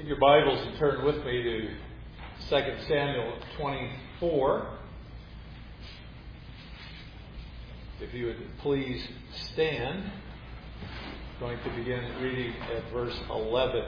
Take your Bibles and turn with me to 2 Samuel 24. If you would please stand. I'm going to begin reading at verse 11.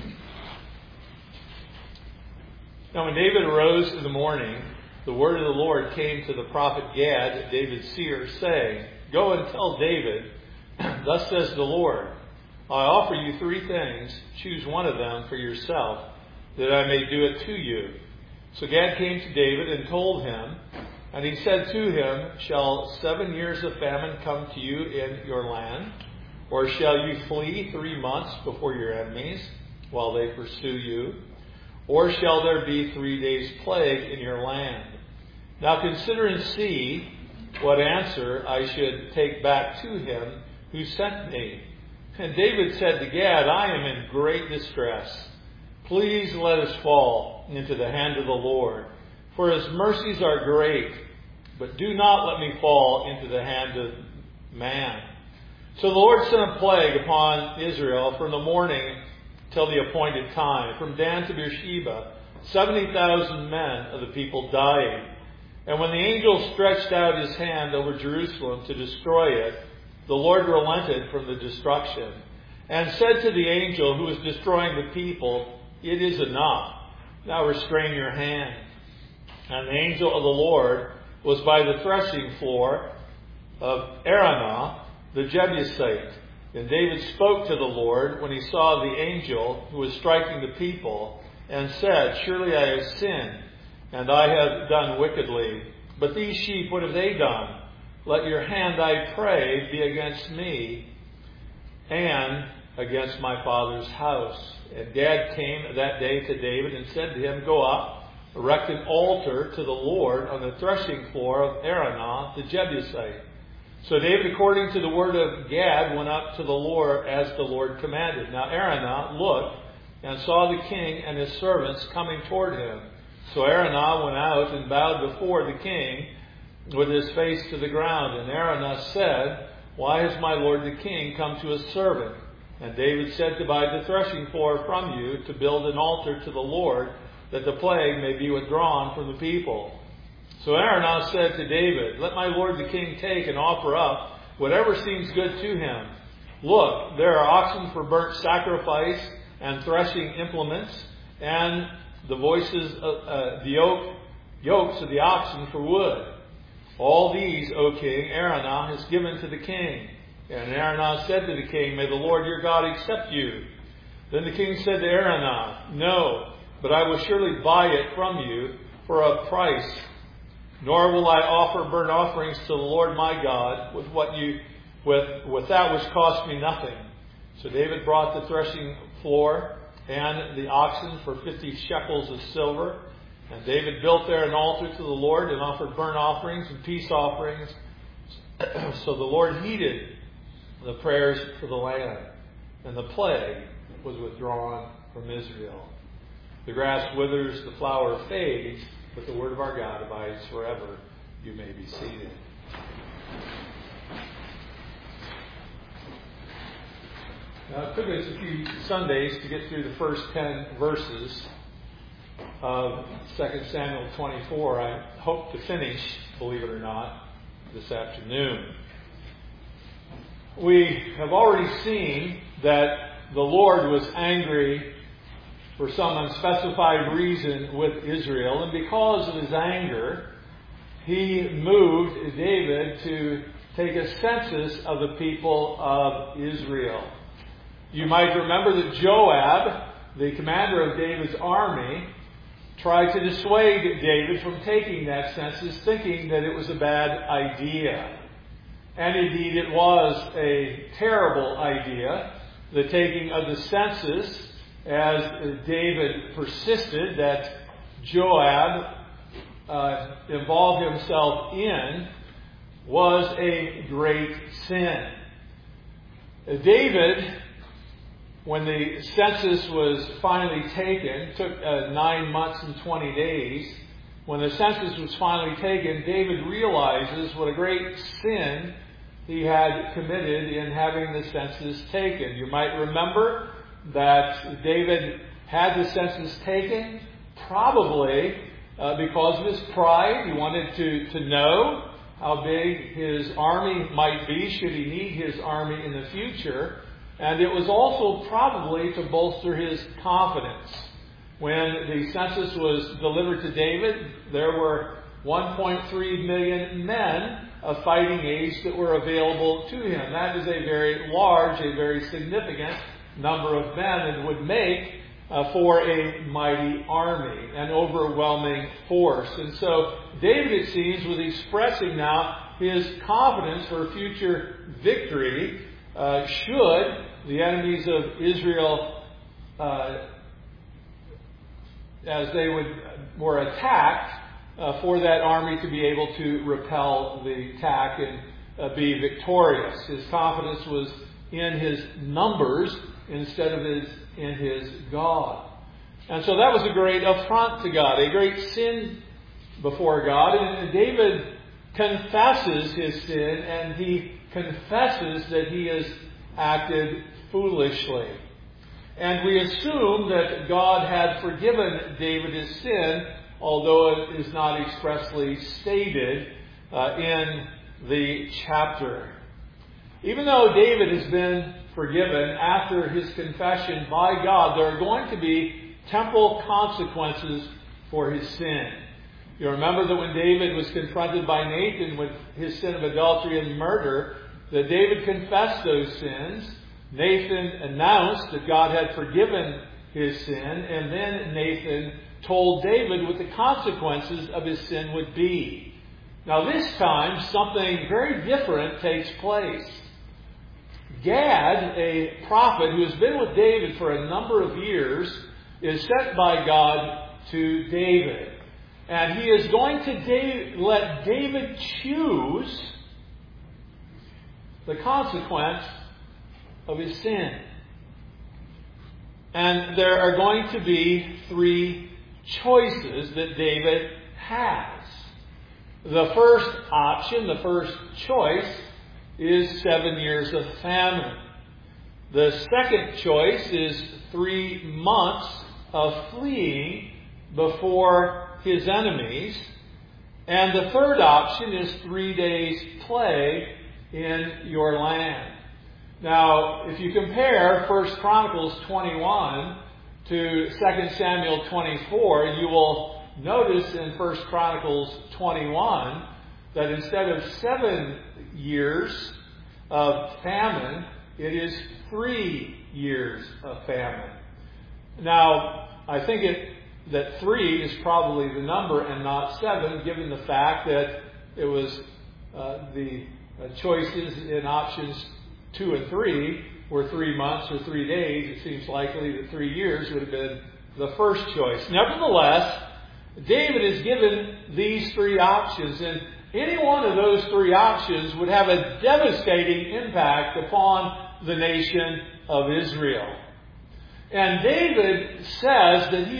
Now when David arose in the morning, the word of the Lord came to the prophet Gad, David's seer, saying, "Go and tell David, thus says the Lord, I offer you three things. Choose one of them for yourself, that I may do it to you." So Gad came to David and told him, and he said to him, "Shall 7 years of famine come to you in your land? Or shall you flee 3 months before your enemies, while they pursue you? Or shall there be 3 days' plague in your land? Now consider and see what answer I should take back to him who sent me." And David said to Gad, "I am in great distress. Please let us fall into the hand of the Lord, for his mercies are great, but do not let me fall into the hand of man." So the Lord sent a plague upon Israel from the morning till the appointed time, from Dan to Beersheba, 70,000 men of the people died. And when the angel stretched out his hand over Jerusalem to destroy it, the Lord relented from the destruction, and said to the angel who was destroying the people, "It is enough. Now restrain your hand." And the angel of the Lord was by the threshing floor of Araunah the Jebusite. And David spoke to the Lord when he saw the angel who was striking the people, and said, "Surely I have sinned, and I have done wickedly. But these sheep, what have they done? Let your hand, I pray, be against me and against my father's house." And Gad came that day to David and said to him, "Go up, erect an altar to the Lord on the threshing floor of Araunah the Jebusite." So David, according to the word of Gad, went up to the Lord as the Lord commanded. Now Araunah looked and saw the king and his servants coming toward him. So Araunah went out and bowed before the king with his face to the ground. And Araunah said, "Why has my lord the king come to his servant?" And David said, "To buy the threshing floor from you, to build an altar to the Lord, that the plague may be withdrawn from the people." So Araunah said to David, "Let my lord the king take and offer up whatever seems good to him. Look, there are oxen for burnt sacrifice and threshing implements, and the voices of the yokes of the oxen for wood. All these, O king, Araunah has given to the king." And Araunah said to the king, "May the Lord your God accept you." Then the king said to Araunah, "No, but I will surely buy it from you for a price. Nor will I offer burnt offerings to the Lord my God with that which cost me nothing." So David brought the threshing floor and the oxen for 50 shekels of silver. And David built there an altar to the Lord and offered burnt offerings and peace offerings. So the Lord heeded the prayers for the land, and the plague was withdrawn from Israel. The grass withers, the flower fades, but the word of our God abides forever. You may be seated. Now, it took us a few Sundays to get through the first 10 verses of 2 Samuel 24. I hope to finish, believe it or not, this afternoon. We have already seen that the Lord was angry for some unspecified reason with Israel, and because of his anger, he moved David to take a census of the people of Israel. You might remember that Joab, the commander of David's army, tried to dissuade David from taking that census, thinking that it was a bad idea. And indeed, it was a terrible idea, the taking of the census, as David persisted that Joab involved himself in, was a great sin. David, when the census was finally taken, took 9 months and 20 days. When the census was finally taken, David realizes what a great sin he had committed in having the census taken. You might remember that David had the census taken? Probably because of his pride. He wanted to know how big his army might be should he need his army in the future. And it was also probably to bolster his confidence. When the census was delivered to David, there were 1.3 million men of fighting age that were available to him. That is a very large, a very significant number of men, and would make for a mighty army, an overwhelming force. And so David, it seems, was expressing now his confidence for future victory should the enemies of Israel, as they were attacked, for that army to be able to repel the attack and be victorious. His confidence was in his numbers instead of in his God. And so that was a great affront to God, a great sin before God. And David confesses his sin, and he confesses that he has acted foolishly. And we assume that God had forgiven David his sin, although it is not expressly stated in the chapter. Even though David has been forgiven after his confession by God, there are going to be temporal consequences for his sin. You remember that when David was confronted by Nathan with his sin of adultery and murder, that David confessed those sins. Nathan announced that God had forgiven his sin, and then Nathan told David what the consequences of his sin would be. Now this time, something very different takes place. Gad, a prophet who has been with David for a number of years, is sent by God to David. And he is going to let David choose the consequence of his sin. And there are going to be 3 choices that David has. The first option, the first choice, is 7 years of famine. The second choice is 3 months of fleeing before his enemies. And the third option is 3 days' plague in your land. Now, if you compare 1 Chronicles 21 to 2 Samuel 24, you will notice in 1 Chronicles 21 that instead of 7 years of famine, it is 3 years of famine. Now, I think that 3 is probably the number and not 7, given the fact that it was the choices in options 2 and 3 were 3 months or 3 days. It seems likely that 3 years would have been the first choice. Nevertheless, David is given these 3 options, and any one of those 3 options would have a devastating impact upon the nation of Israel. And David says that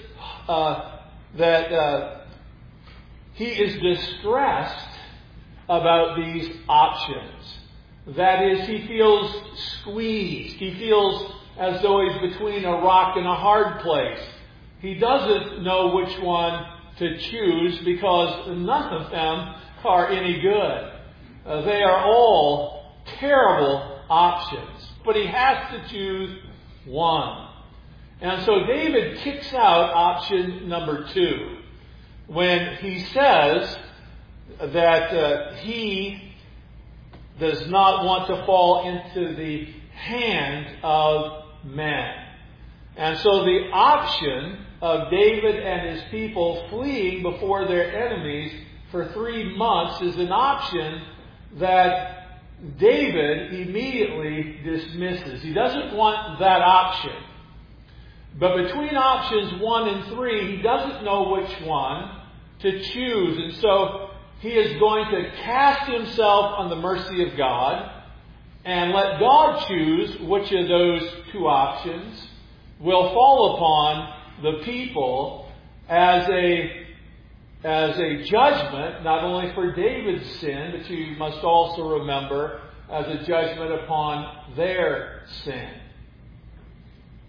he is distressed about these options. That is, he feels squeezed. He feels as though he's between a rock and a hard place. He doesn't know which one to choose because none of them are any good. They are all terrible options. But he has to choose one. And so David kicks out option number 2 when he says that he does not want to fall into the hand of men. And so the option of David and his people fleeing before their enemies for 3 months is an option that David immediately dismisses. He doesn't want that option. But between options 1 and 3, he doesn't know which one to choose. And so he is going to cast himself on the mercy of God and let God choose which of those 2 options will fall upon the people as a judgment, not only for David's sin, but you must also remember as a judgment upon their sin.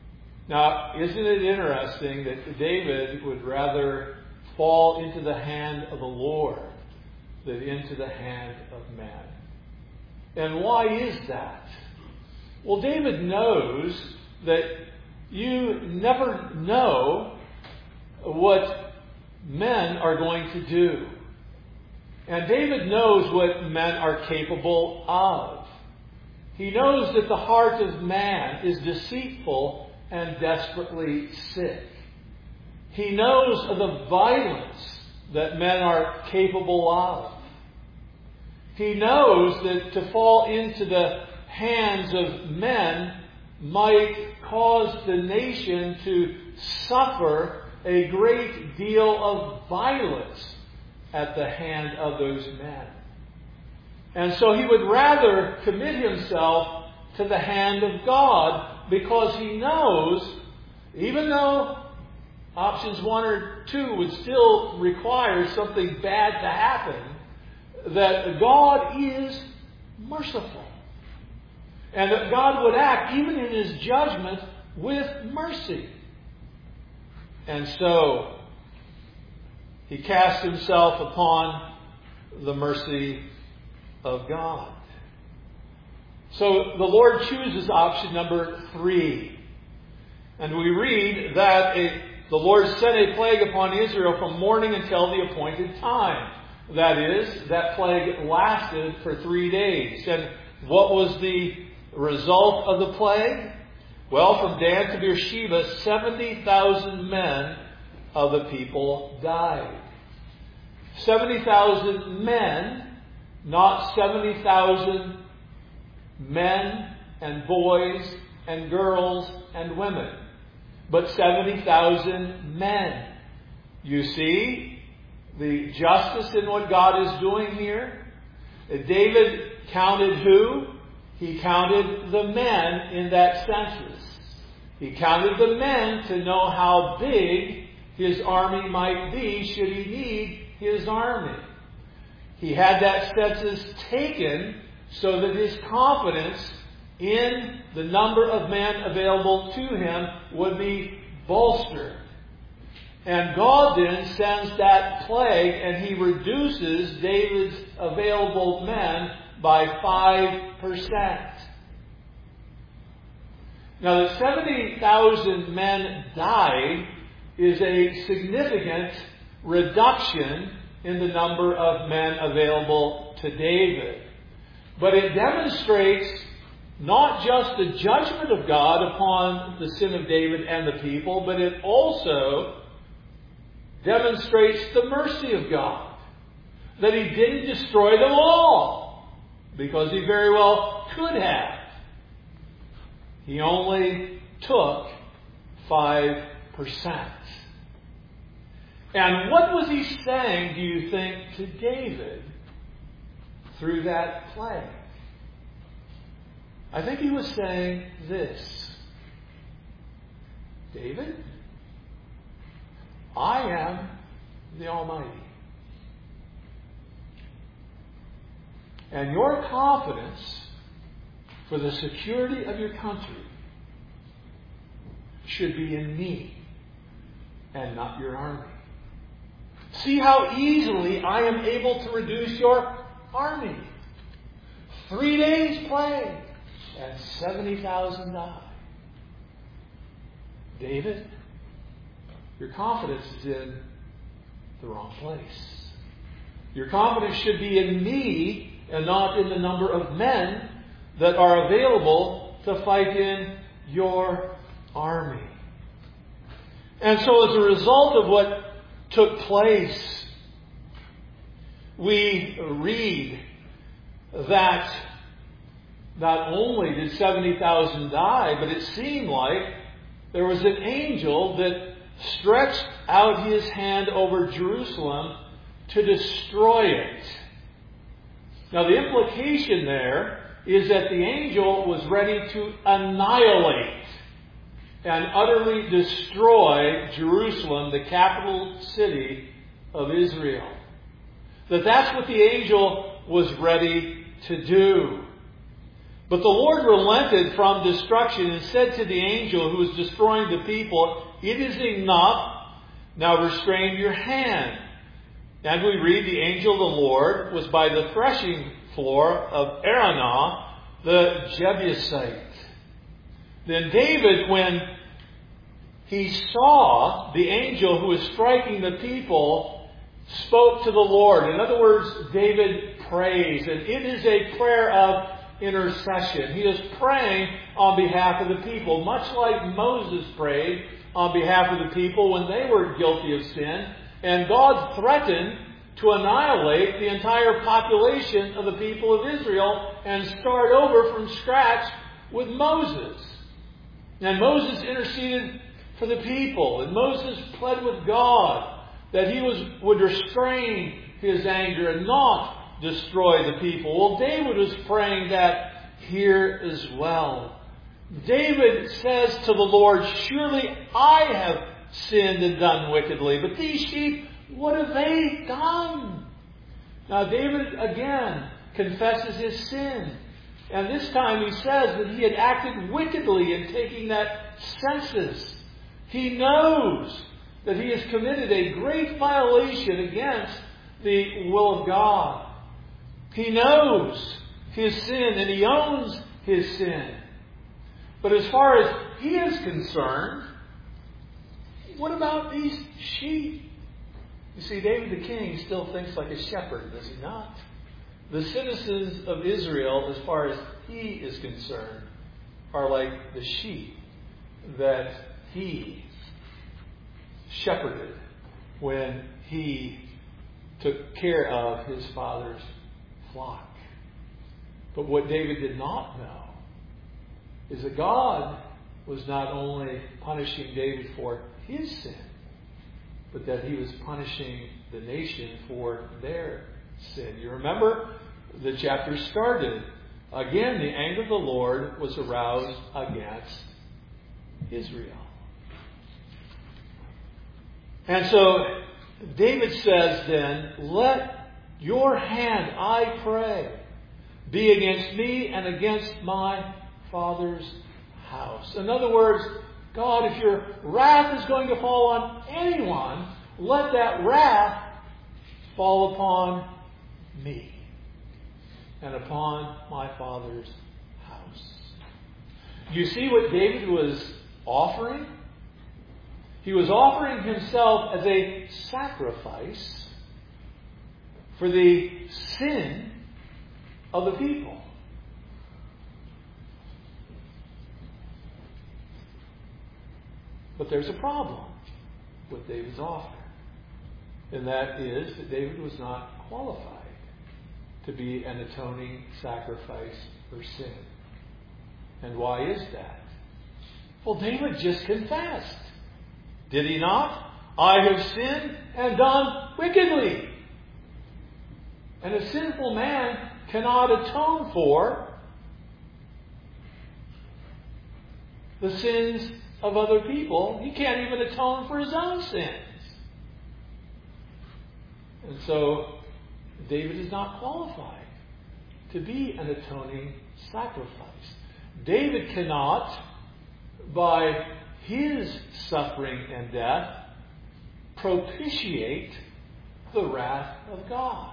Now, isn't it interesting that David would rather fall into the hand of the Lord than into the hand of man? And why is that? Well, David knows that you never know what men are going to do. And David knows what men are capable of. He knows that the heart of man is deceitful and desperately sick. He knows of the violence that men are capable of. He knows that to fall into the hands of men might cause the nation to suffer a great deal of violence at the hand of those men. And so he would rather commit himself to the hand of God, because he knows, even though options 1 or 2 would still require something bad to happen, that God is merciful. And that God would act, even in His judgment, with mercy. And so, he cast himself upon the mercy of God. So, the Lord chooses option number 3. And we read that the Lord sent a plague upon Israel from morning until the appointed time. That is, that plague lasted for 3 days. And what was the result of the plague? Well, from Dan to Beersheba, 70,000 men of the people died. 70,000 men, not 70,000 men and boys and girls and women, but 70,000 men. You see the justice in what God is doing here? David counted who? He counted the men in that census. He counted the men to know how big his army might be should he need his army. He had that census taken so that his confidence in the number of men available to him would be bolstered. And God then sends that plague, and He reduces David's available men by 5%. Now, that 70,000 men died is a significant reduction in the number of men available to David. But it demonstrates not just the judgment of God upon the sin of David and the people, but it also demonstrates the mercy of God. That He didn't destroy them all, because He very well could have. He only took 5%. And what was He saying, do you think, to David through that plague? I think He was saying this: David, I am the Almighty. And your confidence for the security of your country should be in me and not your army. See how easily I am able to reduce your army. 3 days plague and 70,000 die. David, your confidence is in the wrong place. Your confidence should be in me and not in the number of men that are available to fight in your army. And so as a result of what took place, we read that not only did 70,000 die, but it seemed like there was an angel that stretched out his hand over Jerusalem to destroy it. Now, the implication there is that the angel was ready to annihilate and utterly destroy Jerusalem, the capital city of Israel. That's what the angel was ready to do. But the Lord relented from destruction and said to the angel who was destroying the people, "It is enough. Now restrain your hand." And we read, the angel of the Lord was by the threshing floor of Araunah, the Jebusite. Then David, when he saw the angel who was striking the people, spoke to the Lord. In other words, David prays, and it is a prayer of intercession. He is praying on behalf of the people, much like Moses prayed on behalf of the people when they were guilty of sin, and God threatened to annihilate the entire population of the people of Israel and start over from scratch with Moses. And Moses interceded for the people, and Moses pled with God that he would restrain his anger and not destroy the people. Well, David was praying that here as well. David says to the Lord, "Surely I have sinned and done wickedly, but these sheep, what have they done?" Now David again confesses his sin. And this time he says that he had acted wickedly in taking that census. He knows that he has committed a great violation against the will of God. He knows his sin and he owns his sin. But as far as he is concerned, what about these sheep? You see, David the king still thinks like a shepherd, does he not? The citizens of Israel, as far as he is concerned, are like the sheep that he shepherded when he took care of his father's flock. But what David did not know is that God was not only punishing David for his sin, but that he was punishing the nation for their sin. You remember the chapter started. Again, the anger of the Lord was aroused against Israel. And so David says then, "Let your hand, I pray, be against me and against my father's house." In other words, God, if your wrath is going to fall on anyone, let that wrath fall upon me and upon my father's house. Do you see what David was offering? He was offering himself as a sacrifice for the sin of the people. But there's a problem with David's offer. And that is that David was not qualified to be an atoning sacrifice for sin. And why is that? Well, David just confessed. Did he not? "I have sinned and done wickedly." And a sinful man cannot atone for the sins of other people. He can't even atone for his own sins. And so David is not qualified to be an atoning sacrifice. David cannot, by his suffering and death, propitiate the wrath of God.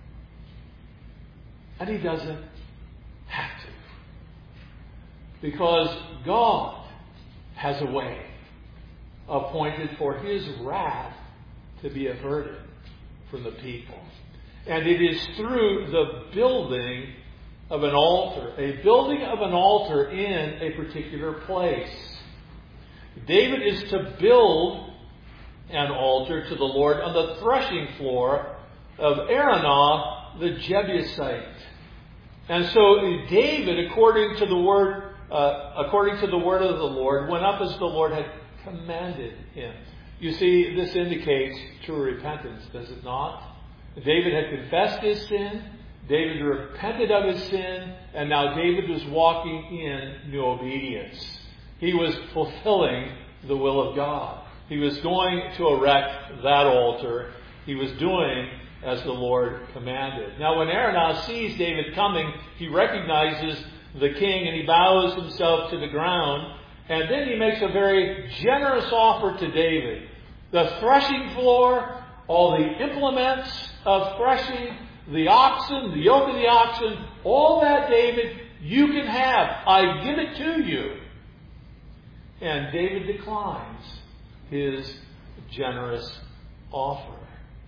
And he doesn't have to. Because God has a way appointed for his wrath to be averted from the people. And it is through the building of an altar, a building of an altar in a particular place. David is to build an altar to the Lord on the threshing floor of Araunah the Jebusite. And so David, according to the word of the Lord, went up as the Lord had commanded him. You see, this indicates true repentance, does it not? David had confessed his sin, David repented of his sin, and now David was walking in new obedience. He was fulfilling the will of God. He was going to erect that altar. He was doing as the Lord commanded. Now when Araunah sees David coming, he recognizes the king, and he bows himself to the ground. And then he makes a very generous offer to David. The threshing floor, all the implements of threshing, the oxen, the yoke of the oxen, all that, David, you can have. I give it to you. And David declines his generous offer,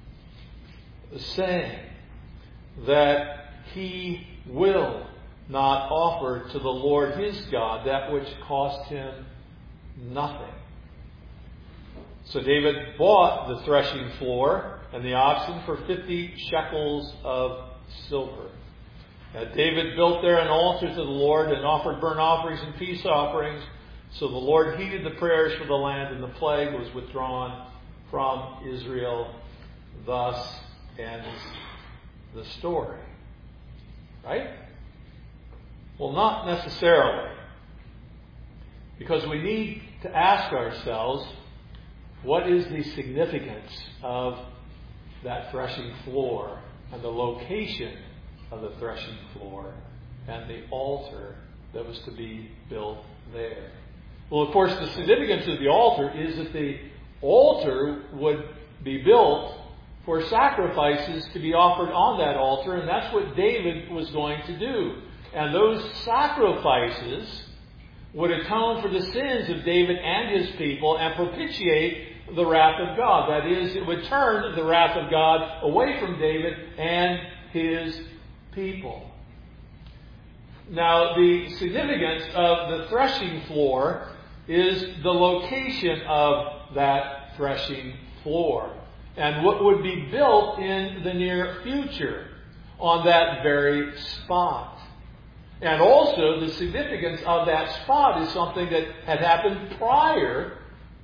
saying that he will not offer to the Lord his God that which cost him nothing. So David bought the threshing floor and the oxen for 50 shekels of silver. David built there an altar to the Lord and offered burnt offerings and peace offerings. So the Lord heeded the prayers for the land, and the plague was withdrawn from Israel. Thus ends the story. Right? Well, not necessarily. Because we need to ask ourselves, what is the significance of that threshing floor and the location of the threshing floor and the altar that was to be built there? Well, of course, the significance of the altar is that the altar would be built for sacrifices to be offered on that altar, and that's what David was going to do. And those sacrifices would atone for the sins of David and his people and propitiate the wrath of God. That is, it would turn the wrath of God away from David and his people. Now, the significance of the threshing floor is the location of that threshing floor and what would be built in the near future on that very spot. And also the significance of that spot is something that had happened prior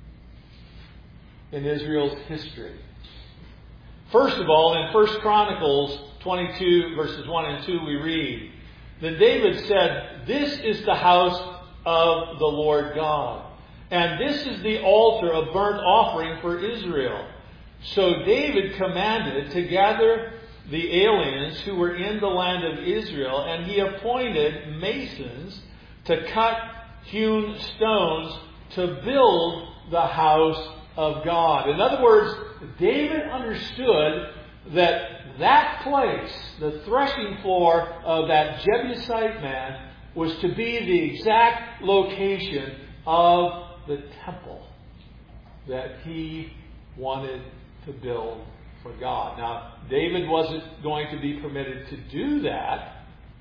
in Israel's history. First of all, in 1 Chronicles 22 verses 1 and 2 we read, "Then David said, 'This is the house of the Lord God, and this is the altar of burnt offering for Israel.' So David commanded to gather the aliens who were in the land of Israel, and he appointed masons to cut hewn stones to build the house of God." In other words, David understood that place, the threshing floor of that Jebusite man, was to be the exact location of the temple that he wanted to build for God. Now, David wasn't going to be permitted to do that.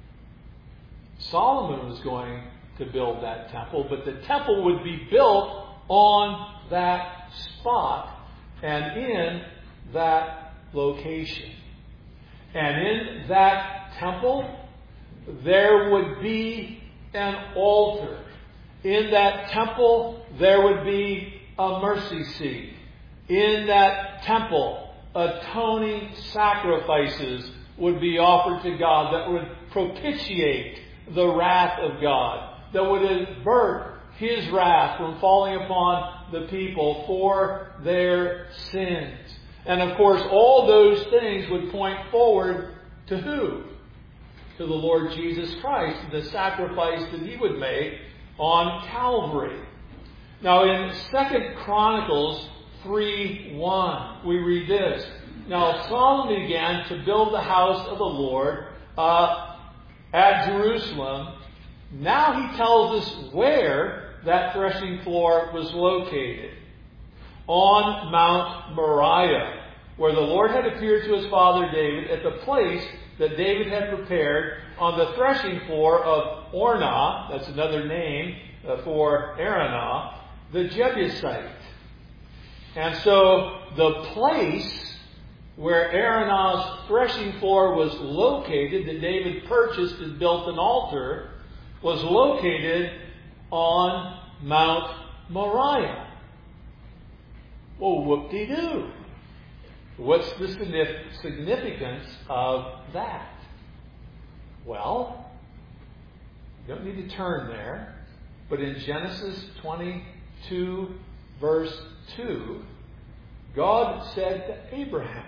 Solomon was going to build that temple, but the temple would be built on that spot and in that location. And in that temple, there would be an altar. In that temple, there would be a mercy seat. In that temple, atoning sacrifices would be offered to God that would propitiate the wrath of God, that would avert his wrath from falling upon the people for their sins. And of course, all those things would point forward to who? To the Lord Jesus Christ, the sacrifice that he would make on Calvary. Now in 2 Chronicles 3:1, we read this. "Now Solomon began to build the house of the Lord at Jerusalem." Now he tells us where that threshing floor was located. On Mount Moriah, where the Lord had appeared to his father David at the place that David had prepared on the threshing floor of Ornah, that's another name for Araunah, the Jebusite. And so the place where Araunah's threshing floor was located, that David purchased and built an altar, was located on Mount Moriah. Well, whoop-de-doo. What's the significance of that? Well, you don't need to turn there, but in Genesis 22, verse 2, God said to Abraham,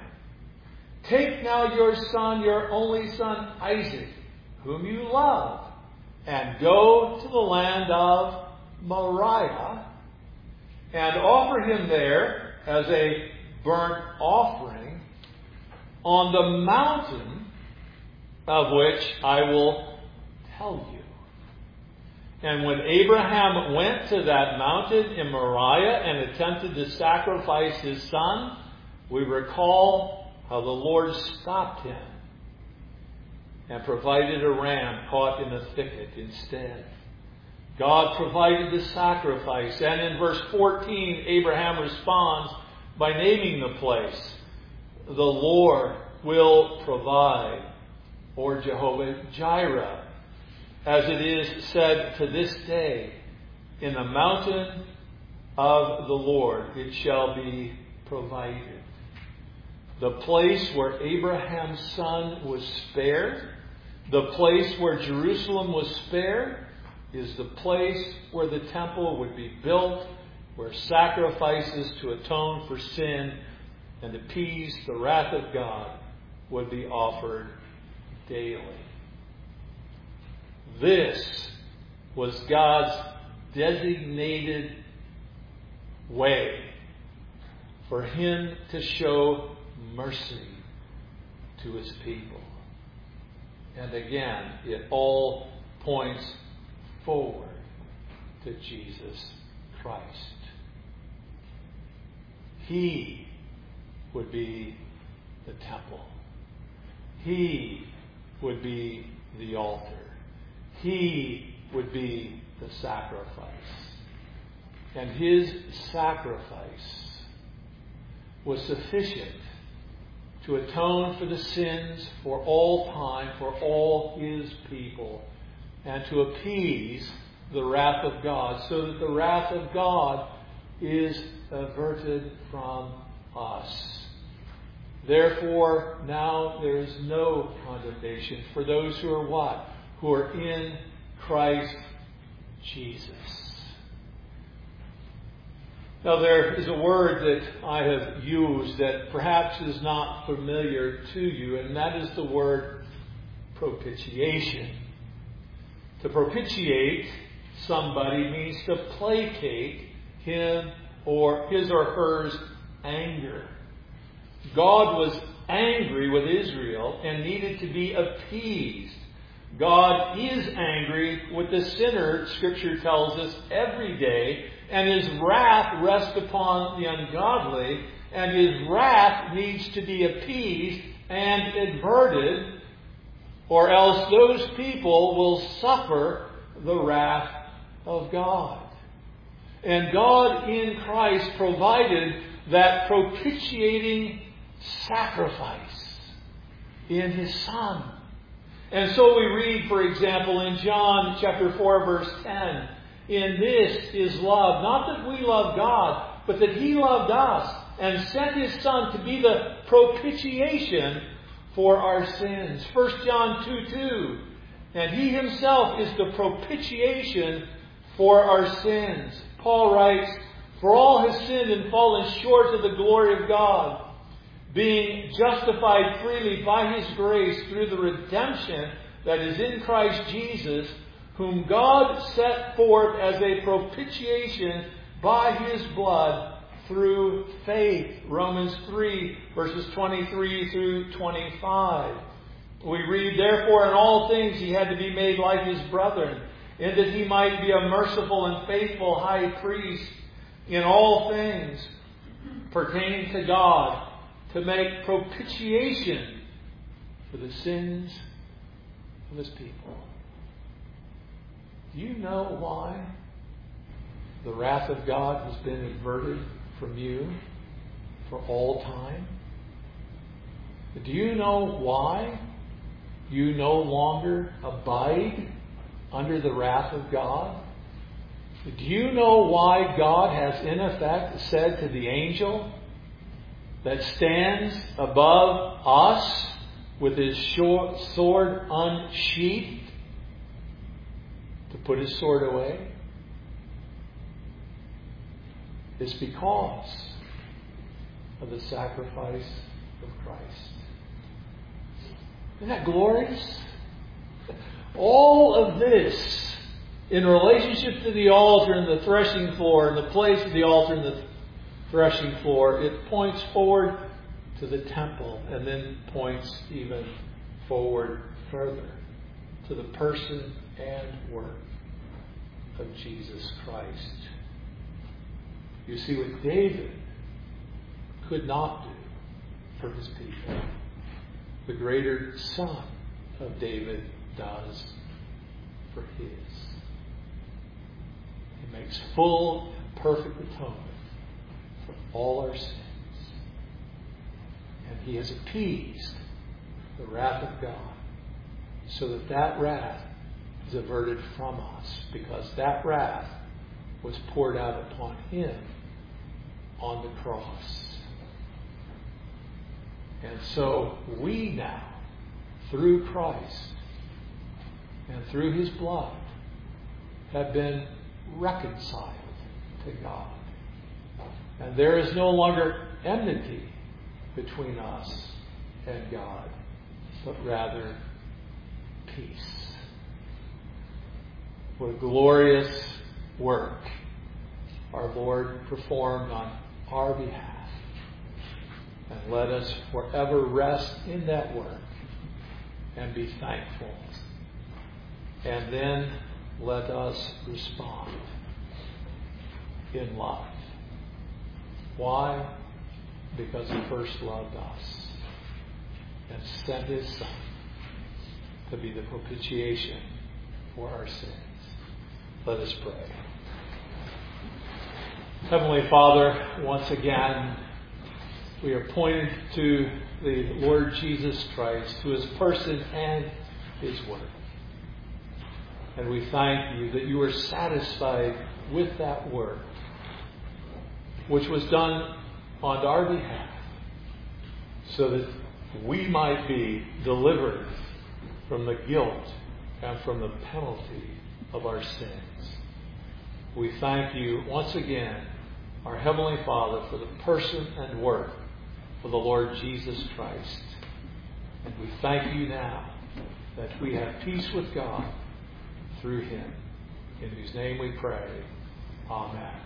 "Take now your son, your only son Isaac, whom you love, and go to the land of Moriah, and offer him there as a burnt offering on the mountain of which I will tell you. And when Abraham went to that mountain in Moriah and attempted to sacrifice his son, we recall how the Lord stopped him and provided a ram caught in a thicket instead. God provided the sacrifice, and in verse 14, Abraham responds by naming the place, the Lord will provide, or Jehovah Jireh, as it is said to this day, in the mountain of the Lord it shall be provided. The place where Abraham's son was spared, the place where Jerusalem was spared, is the place where the temple would be built, where sacrifices to atone for sin and appease the wrath of God would be offered daily. This was God's designated way for him to show mercy to his people. And again, it all points forward to Jesus Christ. He would be the temple. He would be the altar. He would be the sacrifice. And his sacrifice was sufficient to atone for the sins for all time, for all his people, and to appease the wrath of God, so that the wrath of God is averted from us. Therefore, now there is no condemnation for those who are what? Who are in Christ Jesus. Now, there is a word that I have used that perhaps is not familiar to you, and that is the word propitiation. To propitiate somebody means to placate him or his or hers anger. God was angry with Israel and needed to be appeased. God is angry with the sinner, Scripture tells us, every day, and his wrath rests upon the ungodly, and his wrath needs to be appeased and averted, or else those people will suffer the wrath of God. And God in Christ provided that propitiating sacrifice in his Son. And so we read, for example, in John chapter 4, verse 10, in this is love, not that we love God, but that he loved us and sent his Son to be the propitiation for our sins. 1 John 2:2, and he himself is the propitiation for our sins. Paul writes, for all have sinned and fallen short of the glory of God, being justified freely by his grace through the redemption that is in Christ Jesus, whom God set forth as a propitiation by his blood through faith. Romans 3, verses 23 through 25. We read, therefore in all things he had to be made like his brethren, in that he might be a merciful and faithful high priest in all things pertaining to God, to make propitiation for the sins of his people. Do you know why the wrath of God has been averted from you for all time? Do you know why you no longer abide under the wrath of God? Do you know why God has in effect said to the angel that stands above us with his sword unsheathed to put his sword away? It's because of the sacrifice of Christ. Isn't that glorious? All of this, in relationship to the altar and the threshing floor, and the place of the altar and the threshing floor, it points forward to the temple, and then points even forward further to the person and work of Jesus Christ. You see, what David could not do for his people, the greater Son of David does for his. He makes full and perfect atonement for all our sins. And he has appeased the wrath of God so that that wrath is averted from us, because that wrath was poured out upon him on the cross. And so we now, through Christ and through his blood, have been reconciled to God. And there is no longer enmity between us and God, but rather peace. What a glorious work our Lord performed on our behalf. And let us forever rest in that work and be thankful. And then let us respond in love. Why? Because he first loved us and sent his Son to be the propitiation for our sins. Let us pray. Heavenly Father, once again, we are pointed to the Lord Jesus Christ, to his person and his work. And we thank you that you are satisfied with that work, which was done on our behalf, so that we might be delivered from the guilt and from the penalty of our sins. We thank you once again, our Heavenly Father, for the person and work of the Lord Jesus Christ. And we thank you now that we have peace with God through him, in whose name we pray. Amen.